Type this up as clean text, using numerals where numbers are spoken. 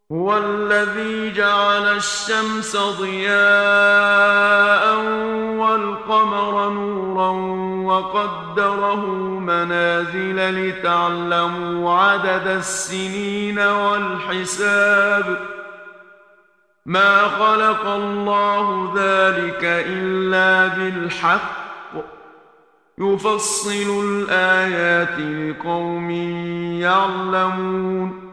هو الذي جعل الشمس ضياء والقمر نورا وقدره منازل لتعلموا عدد السنين والحساب ما خلق الله ذلك إلا بالحق يفصل الآيات لقوم يعلمون